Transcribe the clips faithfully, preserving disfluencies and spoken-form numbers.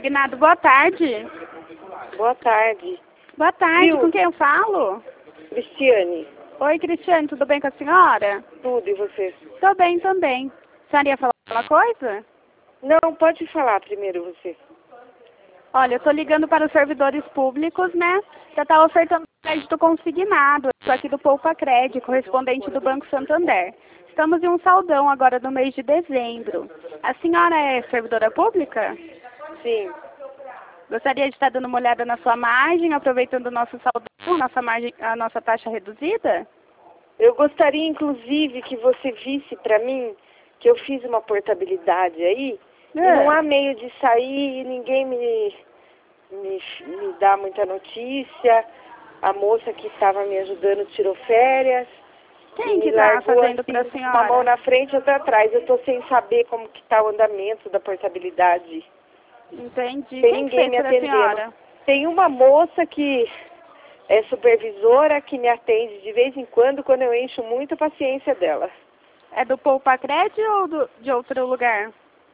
consignado. Boa tarde. Boa tarde. Boa tarde, Viu? com quem eu falo? Cristiane, Oi, Cristiane, tudo bem com a senhora? tudo e você? Tô bem também. A senhora ia falar uma coisa? Não, pode falar primeiro você. Olha, eu tô ligando para os servidores públicos, né? Já tá ofertando crédito consignado. Eu sou aqui do Poupa Cred, correspondente do Banco Santander. Estamos em um saldão agora no mês de dezembro. A senhora é servidora pública? Sim. Gostaria de estar dando uma olhada na sua margem, aproveitando o nosso saldão, nossa margem, a nossa taxa reduzida? Eu gostaria, inclusive, que você visse para mim que eu fiz uma portabilidade aí É. e não há meio de sair e ninguém me, me, me dá muita notícia. A moça que estava me ajudando tirou férias. Quem e que me está largou fazendo assim, para a com uma mão senhora? na frente e outra atrás. Eu estou sem saber como que está o andamento da portabilidade. Entendi. Tem Quem que ninguém fez me para a atendendo. senhora? Tem uma moça que é supervisora que me atende de vez em quando, quando eu encho muito a paciência dela. É do Poupa Cred ou do, de outro lugar?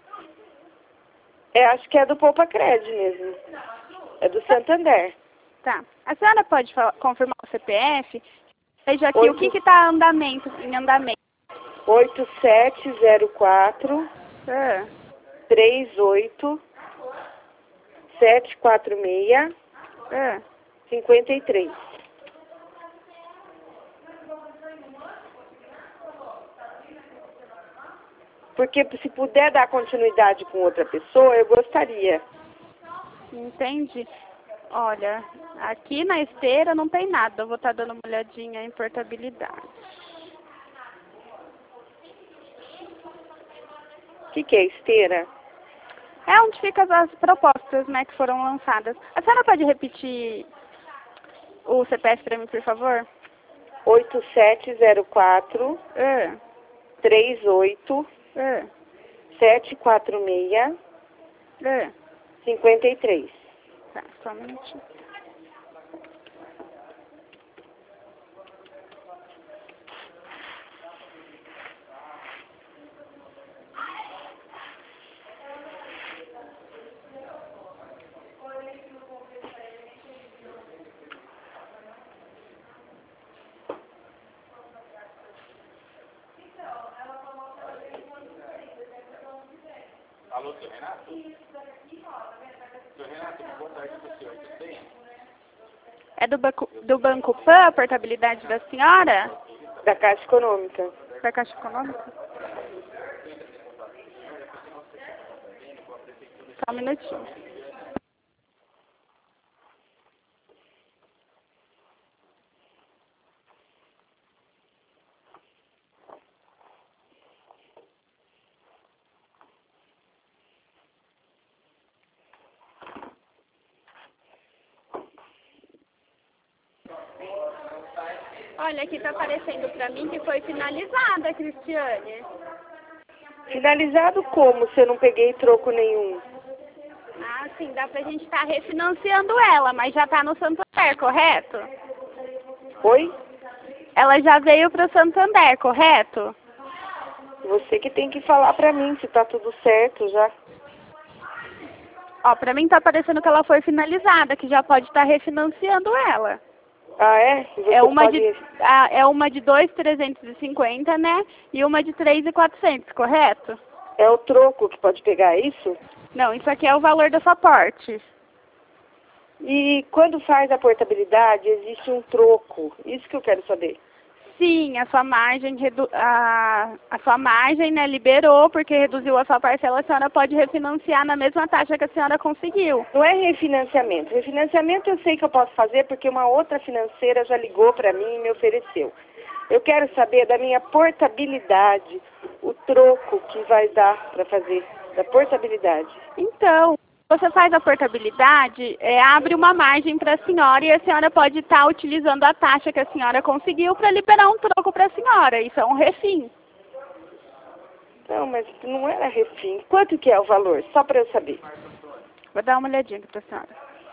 É, acho que é do Poupa Cred mesmo. É do Santander. Tá. A senhora pode fa- confirmar o C P F? Veja aqui Oito. o que que está andamento, em andamento. oito sete zero quatro, Ah, três oito, sete quatro seis, ah. cinco três. Porque se puder dar continuidade com outra pessoa, eu gostaria. Entendi. Olha, aqui na esteira não tem nada. Eu vou estar dando uma olhadinha em portabilidade. O que, que é esteira? É onde ficam as propostas, né, que foram lançadas. A senhora pode repetir o C P F para mim, por favor? oito sete zero quatro, Ah, três oito, ah, sete quatro seis, ah. cinco três. Tá, só um minutinho. Alô, seu Renato? Seu Renato, boa tarde para o senhor, tudo bem? É do banco, do Banco Pan a portabilidade da senhora? Da Caixa Econômica. Da Caixa Econômica? Só um minutinho. Olha, aqui tá aparecendo pra mim que foi finalizada, Cristiane. Finalizado como se eu não peguei troco nenhum? Ah, sim, dá pra gente estar refinanciando ela, mas já tá no Santander, correto? Oi? Ela já veio pro Santander, correto? Você que tem que falar pra mim se tá tudo certo já. Ó, pra mim tá aparecendo que ela foi finalizada, que já pode estar refinanciando ela. Ah, é? E você É uma pode... de ah, é uma de dois mil trezentos e cinquenta, né? E uma de três mil e quatrocentos, correto? É o troco que pode pegar, é isso? Não, isso aqui é o valor da sua porte. E quando faz a portabilidade, existe um troco. Isso que eu quero saber. Sim, a sua margem, redu a, a sua margem, né, liberou, porque reduziu a sua parcela, a senhora pode refinanciar na mesma taxa que a senhora conseguiu. Não é refinanciamento. Refinanciamento eu sei que eu posso fazer porque uma outra financeira já ligou para mim e me ofereceu. Eu quero saber da minha portabilidade, o troco que vai dar para fazer da portabilidade. Então, você faz a portabilidade, é, abre uma margem para a senhora e a senhora pode estar utilizando a taxa que a senhora conseguiu para liberar um troco para a senhora. Isso é um refim. Não, mas não era refim. Quanto que é o valor? Só para eu saber. Vou dar uma olhadinha aqui para a senhora.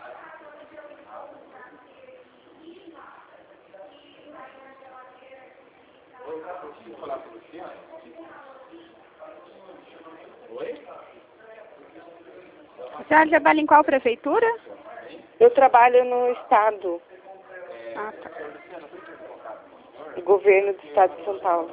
Preciso falar com o Luciano? Oi? A senhora trabalha em qual prefeitura? Eu trabalho no Estado, Ah, tá. no governo do Estado de São Paulo.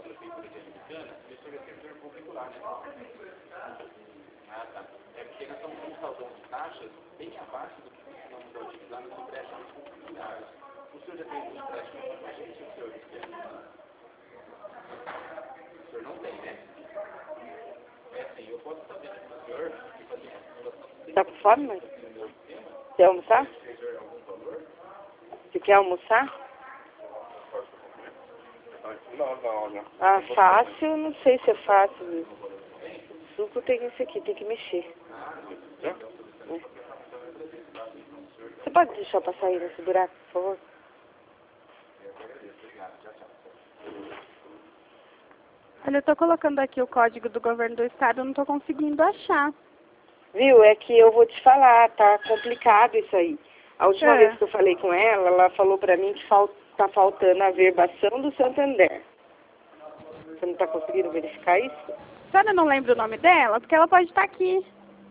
Ah, tá. É porque nós estamos com um saldão de taxas bem abaixo do que nós vamos utilizar nos empréstimos funcionários. O senhor já tem um empréstimo mais que o senhor quer? O senhor não tem, né? É assim, eu posso saber do senhor que fazer uma simulação. Tá com fome, mãe? Quer almoçar? Você quer almoçar? Ah, fácil, não sei se é fácil. O suco tem esse aqui, tem que mexer. Hum. Você pode deixar eu passar aí nesse buraco, por favor? Olha, eu tô colocando aqui o código do governo do estado, eu não tô conseguindo achar. Viu? É que eu vou te falar, tá complicado isso aí. A última É. vez que eu falei com ela, ela falou pra mim que fal tá faltando a verbação do Santander. Você não tá conseguindo verificar isso? A senhora não lembra o nome dela? Porque ela pode estar aqui.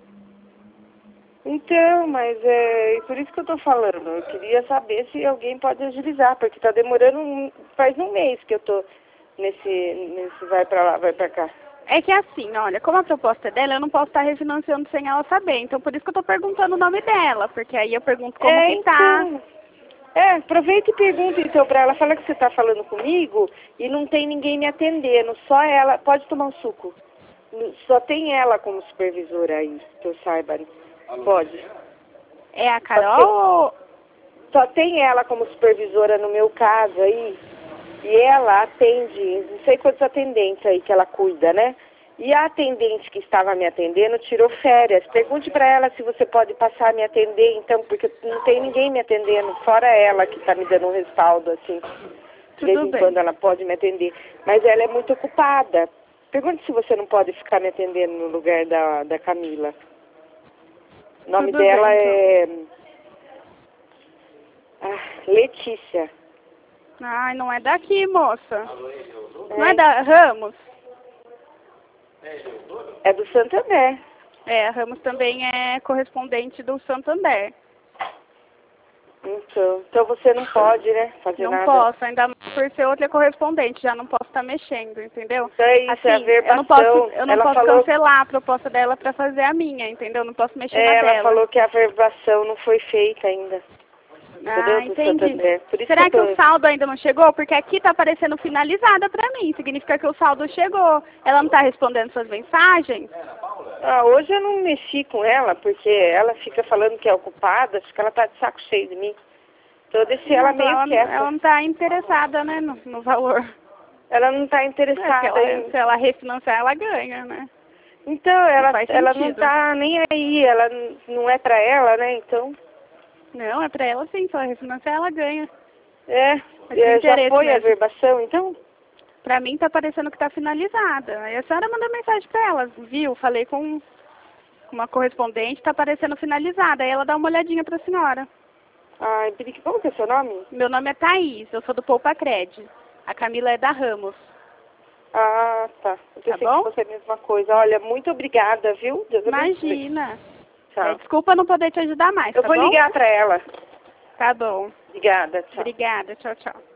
Então, mas é por isso que eu tô falando. Eu queria saber se alguém pode agilizar, porque tá demorando um, faz um mês que eu tô nesse, nesse vai pra lá, vai pra cá. É que é assim, olha, como a proposta é dela, eu não posso estar refinanciando sem ela saber. Então, por isso que eu tô perguntando o nome dela, porque aí eu pergunto como é, que tá. então, é, aproveita e pergunta então pra ela. Fala que você tá falando comigo e não tem ninguém me atendendo, só ela. Pode tomar um suco. Só tem ela como supervisora aí, que eu saiba. Pode. É a Carol ou... Só tem ela como supervisora no meu caso aí. E ela atende, não sei quantos atendentes aí que ela cuida, né? E a atendente que estava me atendendo tirou férias. Pergunte para ela se você pode passar a me atender, então, porque não tem ninguém me atendendo, fora ela que está me dando um respaldo, assim. De vez em quando ela pode me atender. Mas ela é muito ocupada. Pergunte se você não pode ficar me atendendo no lugar da, da Camila. O nome Tudo dela bem, é... Ah, Letícia. Ai, não é daqui, moça. Não é da Ramos? É do Santander. É, a Ramos também é correspondente do Santander. Então, então você não pode, né, fazer Não nada. posso, ainda mais por ser outra correspondente, já não posso estar mexendo, entendeu? Isso é isso, assim, é a verbação. eu não posso, eu não ela posso falou... cancelar a proposta dela para fazer a minha, entendeu? Não posso mexer é, na ela dela. falou que a verbação não foi feita ainda. Ah, Entendeu? Do entendi. Santander. Por isso Será que, que tô... o saldo ainda não chegou? Porque aqui tá aparecendo finalizada pra mim. Significa que o saldo chegou. Ela não tá respondendo suas mensagens? Ah, hoje eu não mexi com ela, porque ela fica falando que é ocupada, acho que ela tá de saco cheio de mim. Então eu deixei ela meio ela, quieta. ela não tá interessada, né, no, no valor. Ela não tá É, interessada. ela, em... Se ela refinanciar, ela ganha, né? Então, ela, ela não sentido. tá nem aí, ela não é pra ela, né, então... Não, é pra ela sim, se ela refinanciar, ela ganha. É, Mas tem é já interesse foi a mesmo. verbação, então? Pra mim tá parecendo que tá finalizada. Aí a senhora mandou mensagem pra ela, viu? Falei com uma correspondente, tá parecendo finalizada. Aí ela dá uma olhadinha pra senhora. Ai, Brique, como que é seu nome? Meu nome é Thaís, eu sou do Poupa Cred. A Camila é da Ramos. Ah, tá. Eu pensei Tá bom? que fosse a mesma coisa. Olha, muito obrigada, viu? Deus abençoe. Imagina. Tchau. É, desculpa não poder te ajudar mais, Eu tá vou bom? ligar pra ela. Tá bom. Obrigada, tchau. Obrigada, tchau, tchau.